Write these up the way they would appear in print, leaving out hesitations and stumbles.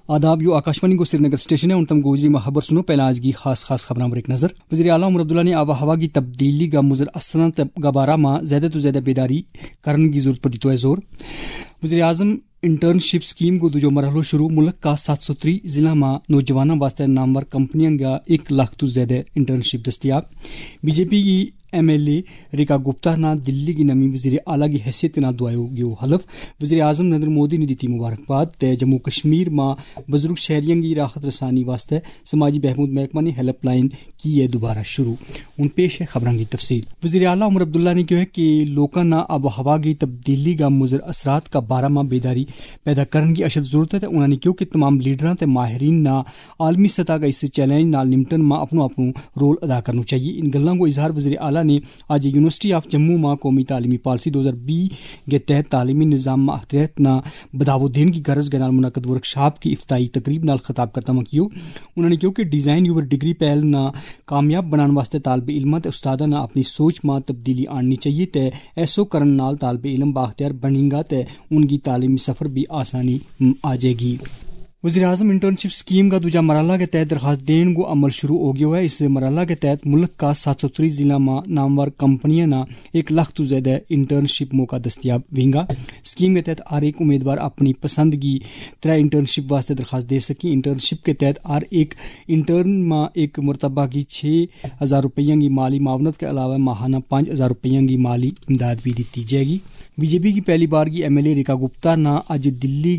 آداب یو آکاشوانی کو سری نگر اسٹیشن ہے ان تم گوجری میں خبر سنو پہلا آج کی خاص خبروں پر ایک نظر. وزیر اعلیٰ عمر عبداللہ نے آب و ہوا کی تبدیلی کا مضر اثرات گبارہ ماہ زیادہ تو زیادہ بیداری کرنے کی ضرورت پر دیتا ہے زور. وزیر اعظم انٹرنشپ اسکیم کو دوجو مرحلہ شروع. ملک کا 730 ضلع میں نوجوانوں واسطے نامور کمپنیاں کا 1 لاکھ تو زیادہ انٹرنشپ دستیاب. بی جے پی کی M L A Rekha Gupta نے دلی کی نمی وزیر اعلیٰ کی حیثیت کے نام دعائے گیو حلف. وزیر اعظم نریندر مودی نے دیتی مبارکباد. تے جموں کشمیر میں بزرگ شہریوں کی راحت رسانی واسطے سماجی بہبود محکمہ نے ہیلپ لائن کی ہے دوبارہ شروع. ان پیش ہے خبروں کی تفصیل. وزیر اعلیٰ عمر عبداللہ نے کہا ہے کہ لوگوں نے آب و ہوا کی تبدیلی کا مضر اثرات کا بارہ ماہ بیداری پیدا کرنے کی اشد ضرورت ہے. انہوں نے کہا کہ تمام لیڈراں تے ماہرین نہ عالمی سطح کا اس چیلنج نال نمٹن میں اپنا رول ادا کرنا چاہیے. ان گلوں کو اظہار وزیر اعلیٰ نے آج یونیورسٹی آف جموں میں قومی تعلیمی پالیسی 2020 کے تحت تعلیمی نظام میں اختیارات نہ بڑھاوا دینے کی غرض کے نال منعقد ورکشاپ کی افتتاحی تقریب نال خطاب کرتا ہوں کیوں. انہوں نے کہا کہ ڈیزائن یور ڈگری پہل نہ کامیاب بنانے واسطے طالب علم تے استاداں نہ اپنی سوچ میں تبدیلی آننی چاہیے. تے ایسو کرن نال طالب علم بااختیار بنے گا تے ان کی تعلیمی سفر بھی آسانی آ جائے گی. وزیر اعظم انٹرنشپ اسکیم کا دوجا مرحلہ کے تحت درخواست دینے کو عمل شروع ہو گیا ہے. اس مرحلہ کے تحت ملک کا 730 ضلع میں نامور کمپنیاں نہ 1 لاکھ تو زیادہ انٹرنشپ موقع دستیاب ہوئیں گا. اسکیم کے تحت ہر ایک امیدوار اپنی پسند کی 3 انٹرنشپ واسطے درخواست دے سکیں. انٹرنشپ کے تحت ہر ایک انٹرن میں ایک مرتبہ کی 6,000 روپیہ کی مالی معاونت کے علاوہ ماہانہ 5,000 روپیہ کی مالی امداد بھی دی جائے گی. بی جے پی کی پہلی بار کی M L A Rekha Gupta نے آج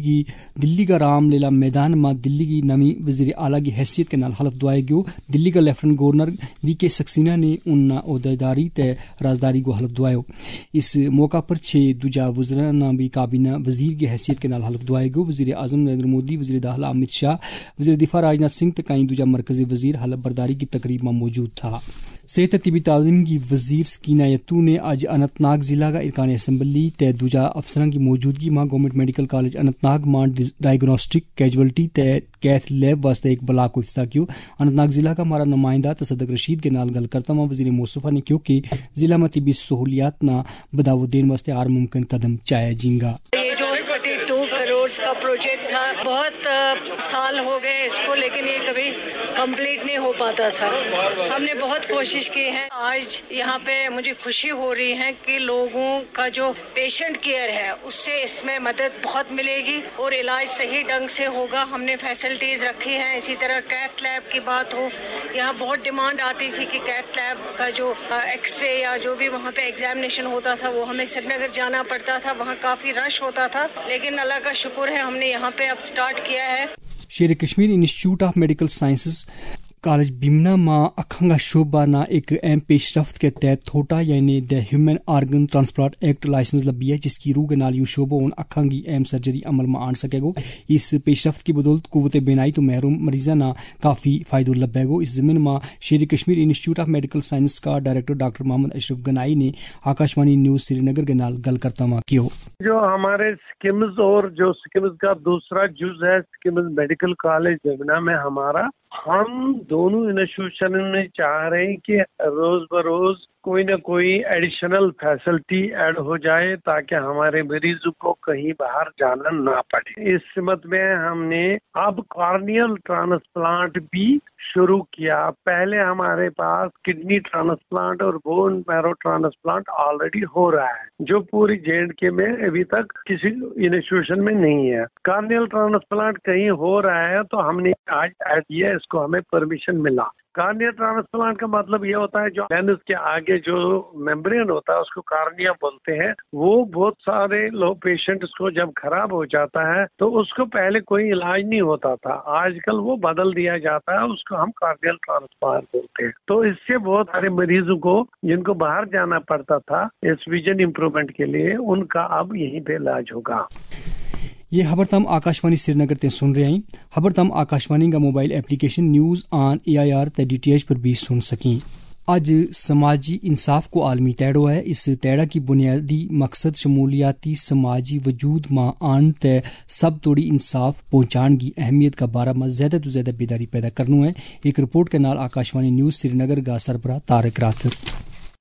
دلی کا رام لیلا میدان میں دلی کی نمی وزیر اعلیٰ کی حیثیت کے نال حلف دعائے گیو. دلی کا لیفٹنٹ گورنر وی کے سکسینہ نے ان عہدیداری تے رازداری کو حلف دعائے. اس موقع پر 6 دوجا وزراء نے بھی کابینہ وزیر کی حیثیت کے نال حلف دعائے گیو. وزیر اعظم نریندر مودی، وزیر داخلہ امت شاہ، وزیر دفاع راجناتھ سنگھ تے کئی دوجا مرکزی وزیر حلف برداری کی تقریب میں موجود تھا. صحت طبی تعلیم کی وزیر سکینہ یتو نے آج اننت ناگ ضلع کا ارکان اسمبلی تے دوجا افسران کی موجودگی میں government medical college Anantnag میں ڈائگنوسٹک کیجولٹی تے کیتھ لیب واسطے ایک بلاک کو افتتاح کیو. اننت ناگ ضلع کا ہمارا نمائندہ تصدق رشید کے نال گل کرتا ہوا وزیر موصوفہ نے کیوں کہ ضلع میں طبی سہولیات نہ بڑھاوا دینے واسطے ہر ممکن قدم چایا جائے گا. کا پروجیکٹ تھا، بہت سال ہو گئے اس کو، لیکن یہ کبھی کمپلیٹ نہیں ہو پاتا تھا. ہم نے بہت کوشش کی ہے. آج یہاں پہ مجھے خوشی ہو رہی ہے کہ لوگوں کا جو پیشنٹ کیئر ہے اس سے اس میں مدد بہت ملے گی اور علاج صحیح ڈھنگ سے ہوگا. ہم نے فیسلٹیز رکھی ہیں. اسی طرح کیتھ لیب کی بات ہو، یہاں بہت ڈیمانڈ آتی تھی کہ کیتھ لیب کا جو ایکس رے یا جو بھی وہاں پہ ایگزامینیشن ہوتا تھا وہ ہمیں سری نگر جانا پڑتا تھا، وہاں کافی رش ہوتا تھا، لیکن اللہ کا شکر ہے ہم نے یہاں پہ اب سٹارٹ کیا ہے. Sher Kashmir institute of medical sciences college Bemina میں اکھنگا شعبہ نہ ایک اہم پیش رفت کے تحت تھوٹا یعنی the human organ transplant act license لبی ہے، جس کی روح کے نال یہ شعبہ ان اکھان کی اہم سرجری عمل میں آن سکے گو. اس پیش رفت کی بدولت قوت بینائی تو محروم مریضاں نہ کافی فائدہ لبے گو. اس ضمن میں Sher Kashmir institute of medical science کا ڈائریکٹر ڈاکٹر محمد اشرف گنائی نے آکاشوانی نیوز سری نگر کے نال گل کرتا ہوا کیوں جو ہمارے سکمز اور جو سکمز کا دوسرا جز ہے سکمز میڈیکل کالج بیمنا میں ہمارا، ہم دونوں انسٹیٹیوشن میں چاہ رہے ہیں کہ روز بروز کوئی نہ کوئی ایڈیشنل فیسلٹی ایڈ ہو جائے تاکہ ہمارے مریضوں کو کہیں باہر جانا نہ پڑے. اس سمت میں ہم نے اب کارنیل ٹرانسپلانٹ بھی شروع کیا. پہلے ہمارے پاس کڈنی ٹرانسپلانٹ اور بون میرو ٹرانسپلانٹ آلریڈی ہو رہا ہے جو پوری JNK میں ابھی تک کسی انسٹیٹیوشن میں نہیں ہے. کارنیل ٹرانسپلانٹ کہیں ہو رہا ہے تو ہم نے آج ایڈ کیا، اس کو ہمیں پرمیشن ملا. کارنیا ٹرانسپلانٹ کا مطلب یہ ہوتا ہے جو لینس کے آگے جو میمبرین ہوتا ہے اس کو کارنیا بولتے ہیں. وہ بہت سارے لوگ پیشنٹس کو جب خراب ہو جاتا ہے تو اس کو پہلے کوئی علاج نہیں ہوتا تھا، آج کل وہ بدل دیا جاتا ہے، اس کو ہم کارنیل ٹرانسپلانٹ بولتے ہیں. تو اس سے بہت سارے مریضوں کو جن کو باہر جانا پڑتا تھا اس ویژن امپرومنٹ کے لیے، ان کا اب یہیں پہ علاج ہوگا. یہ خبر تم آکاشوانی سری نگر تے سن رہے ہیں. خبر تم آکاشوانی کا mobile application news on AIR تے DTH پر بھی سن سکیں. آج سماجی انصاف کو عالمی تیڑو ہے. اس تیڑا کی بنیادی مقصد شمولیاتی سماجی وجود ماں آن تے سب توڑی انصاف پہنچان کی اہمیت کا بارہ میں زیادہ تو زیادہ بیداری پیدا کرنا ہے. ایک رپورٹ کے نال آکاشوانی نیوز سری نگر کا سربراہ طارق راتھر.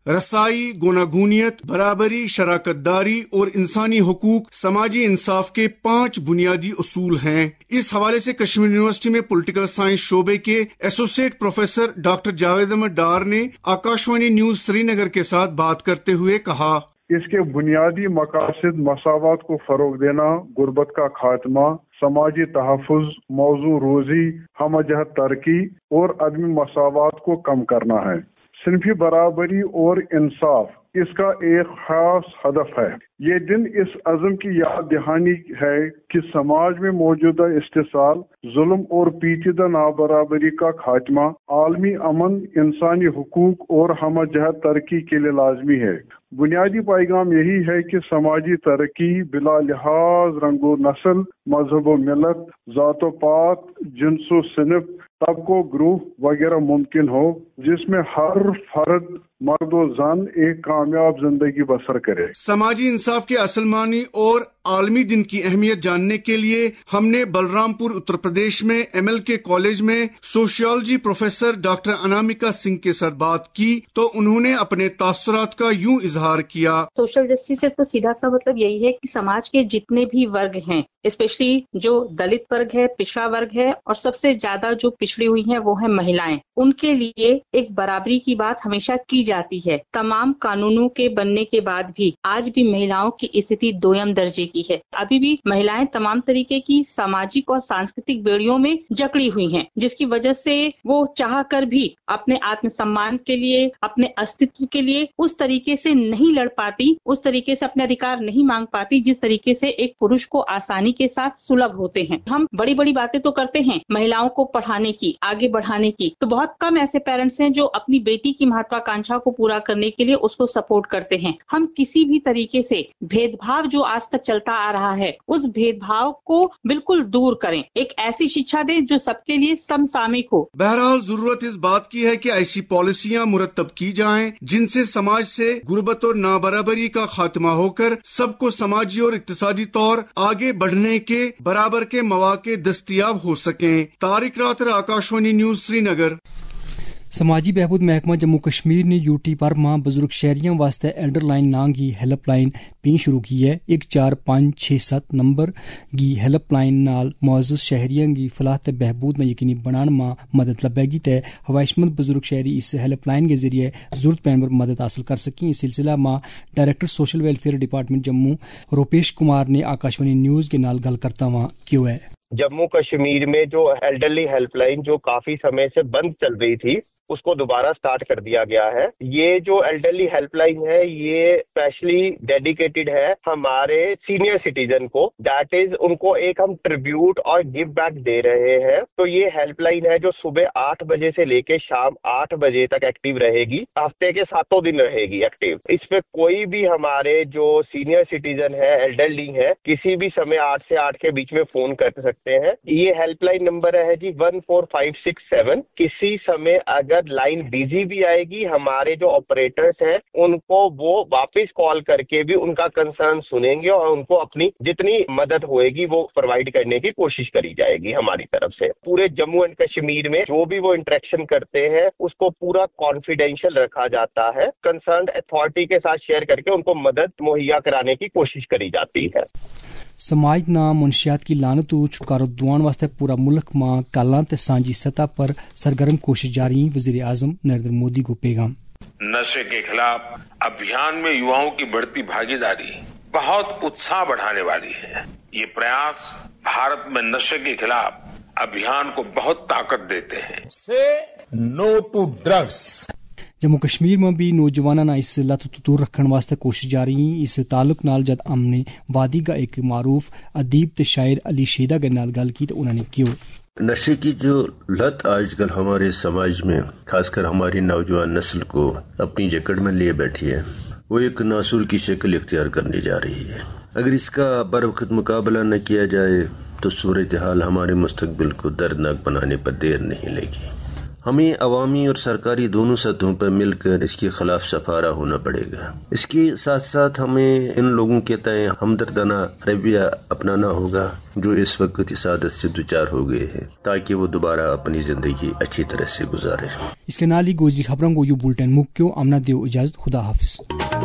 رسائی، گوناگونیت، برابری، شراکت داری اور انسانی حقوق سماجی انصاف کے 5 بنیادی اصول ہیں۔ اس حوالے سے کشمیر یونیورسٹی میں پولیٹیکل سائنس شعبے کے associate professor doctor Javed Ahmad Dar نے آکاشوانی نیوز سری نگر کے ساتھ بات کرتے ہوئے کہا، اس کے بنیادی مقاصد مساوات کو فروغ دینا، غربت کا خاتمہ، سماجی تحفظ، موضوع روزی، ہم جہت ترقی اور عدم مساوات کو کم کرنا ہے۔ صنفی برابری اور انصاف اس کا ایک خاص ہدف ہے۔ یہ دن اس عزم کی یاد دہانی ہے کہ سماج میں موجودہ استحصال، ظلم اور پیچیدہ نابرابری کا خاتمہ، عالمی امن، انسانی حقوق اور ہم جہت ترقی کے لیے لازمی ہے۔ بنیادی پیغام یہی ہے کہ سماجی ترقی بلا لحاظ رنگ و نسل، مذہب و ملت، ذات و پات، جنس و صنف، طبقوں، گروہ وغیرہ ممکن ہو، جس میں ہر فرد، مرد و زن ایک کامیاب زندگی بسر کرے۔ سماجی انصاف کے اصل معنی اور عالمی دن کی اہمیت جاننے کے لیے ہم نے بلرام پور اتر پردیش میں MLK کالج میں sociology professor doctor Anamika Singh کے ساتھ بات کی تو انہوں نے اپنے تاثرات کا یوں اظہار کیا۔ سوشل جسٹس سے تو سیدھا سا مطلب یہی ہے کہ سماج کے جتنے بھی ورگ ہیں، اسپیشلی جو دلت ورگ ہے، پچھڑا ورگ ہے، اور سب سے زیادہ جو پچھڑی ہوئی ہیں وہ ہیں مہلائیں، ان کے لیے ایک برابری کی بات ہمیشہ کی جاتی ہے۔ تمام قانونوں کے بننے کے بعد بھی آج بھی مہیلاؤں کی استھتی دویم درجے کی ہے۔ ابھی بھی مہیلائیں تمام طریقے کی سماجک اور سانسکرتک بیڑیوں میں جکڑی ہوئی ہیں، جس کی وجہ سے وہ چاہ کر بھی اپنے آتم سمان کے لیے، اپنے استھتو کے لیے اس طریقے سے نہیں لڑ پاتی، اس طریقے سے اپنے ادھیکار نہیں مانگ پاتی جس طریقے سے ایک پروش کو آسانی کے ساتھ سلبھ ہوتے ہیں۔ ہم بڑی بڑی باتیں تو کرتے ہیں مہیلاؤں کو پڑھانے کی، آگے بڑھانے کی، تو بہت کم ایسے پیرنٹس ہیں جو اپنی بیٹی کی مہتواکانکشا کو پورا کرنے کے لیے اس کو سپورٹ کرتے ہیں۔ ہم کسی بھی طریقے سے بھید بھاؤ جو آج تک چلتا آ رہا ہے، اس بھید بھاؤ کو بالکل دور کریں، ایک ایسی شکشا دیں جو سب کے لیے سمسامک ہو۔ بہرحال ضرورت اس بات کی ہے کہ ایسی پالیسیاں مرتب کی جائیں جن سے سماج سے غربت اور نابرابری کا خاتمہ ہو کر سب کو سماجی اور اقتصادی طور آگے بڑھنے کے برابر کے مواقع دستیاب ہو سکیں۔ Tariq Rather, Akashvani news Srinagar. سماجی بہبود محکمہ جموں کشمیر نے UT پر ماں بزرگ شہریوں واسطے ایلڈر لائن نام کی ہیلپ لائن بھی شروع کی ہے۔ 14567 نمبر کی ہیلپ لائن نال معزز شہریوں کی فلاح تے بہبود نے یقینی بنان ماں مدد لبے گی تے خواہش مند بزرگ شہری اس ہیلپ لائن کے ذریعے ضرورت پین پر مدد حاصل کر سکیں۔ اس سلسلہ ماں director social welfare department Jammu Rupesh Kumar نے آکاشوانی نیوز کے نال گل کرتا ہوا کیوں ہے۔ جموں کشمیر میں جو ایلڈرلی ہیلپ لائن جو کافی سمے سے بند چل رہی تھی، اس کو دوبارہ سٹارٹ کر دیا گیا ہے۔ یہ جو ایلڈرلی ہیلپ لائن ہے یہ اسپیشلی ڈیڈیکیٹڈ ہے ہمارے سینئر سٹیزن کو، دیٹ از ان کو ایک ہم ٹریبیوٹ اور گیو بیک دے رہے ہیں۔ تو یہ ہیلپ لائن ہے جو صبح 8 بجے سے لے کے شام 8 بجے تک ایکٹیو رہے گی، ہفتے کے 7 دن رہے گی ایکٹیو۔ اس پہ کوئی بھی ہمارے جو سینئر سٹیزن ہے، ایلڈرلی ہے، کسی بھی سمے 8 سے 8 کے بیچ میں فون کر سکتے ہیں۔ یہ ہیلپ لائن نمبر ہے جی 14567۔ کسی سمے اگر لائن بزی بھی آئے گی، ہمارے جو آپریٹرز ہیں ان کو وہ واپس کال کر کے بھی ان کا کنسرن سنیں گے اور ان کو اپنی جتنی مدد ہوئے گی وہ پرووائڈ کرنے کی کوشش کری جائے گی ہماری طرف سے۔ پورے جموں اینڈ کشمیر میں جو بھی وہ انٹریکشن کرتے ہیں اس کو پورا کانفیڈینشیل رکھا جاتا ہے، کنسرنڈ اتھارٹی کے ساتھ شیئر کر کے ان کو مدد مہیا کرانے کی کوشش کری جاتی ہے۔ سماج نام منشیات کی لانت و چھٹکارو دوان واسطے پورا ملک ماں کالاں تے سانجی سطح پر سرگرم کوشش جاری۔ وزیر اعظم نریندر مودی کو پیغام۔ نشے کے خلاف ابھیان میں یواؤں کی بڑھتی بھاگیداری بہت اتساہ بڑھانے والی ہے۔ یہ پریاس بھارت میں نشے کے خلاف ابھیان کو بہت طاقت دیتے ہیں۔ سے no to drugs. Jammu Kashmir میں بھی نوجوانوں نے اس لت تو دور رکھنے واسطے کوشش جاری۔ اس تعلق نال جد ہم نے وادی کا ایک معروف ادیب تے شاعر علی شیدا کے نال گل کی تو انہوں نے کیوں نشے کی جو لت آج کل ہمارے سماج میں خاص کر ہماری نوجوان نسل کو اپنی جکڑ میں لیے بیٹھی ہے، وہ ایک ناسور کی شکل اختیار کرنے جا رہی ہے۔ اگر اس کا بروقت مقابلہ نہ کیا جائے تو صورتحال ہمارے مستقبل کو دردناک بنانے پر دیر نہیں لگے گی۔ हमें अवामी और सरकारी दोनों सतहों पर मिलकर इसके खिलाफ सफारा होना पड़ेगा। इसके साथ साथ हमें इन लोगों के तय हमदर्दाना रवैया अपनाना होगा जो इस वक्त इस आदत से दुचार हो गए हैं, ताकि वो दोबारा अपनी जिंदगी अच्छी तरह से गुजारे। इसके नाल ही गोजरी खबरों को यू बुलेटिन मुक्यो अमना देव इजाजत, खुदा हाफिज।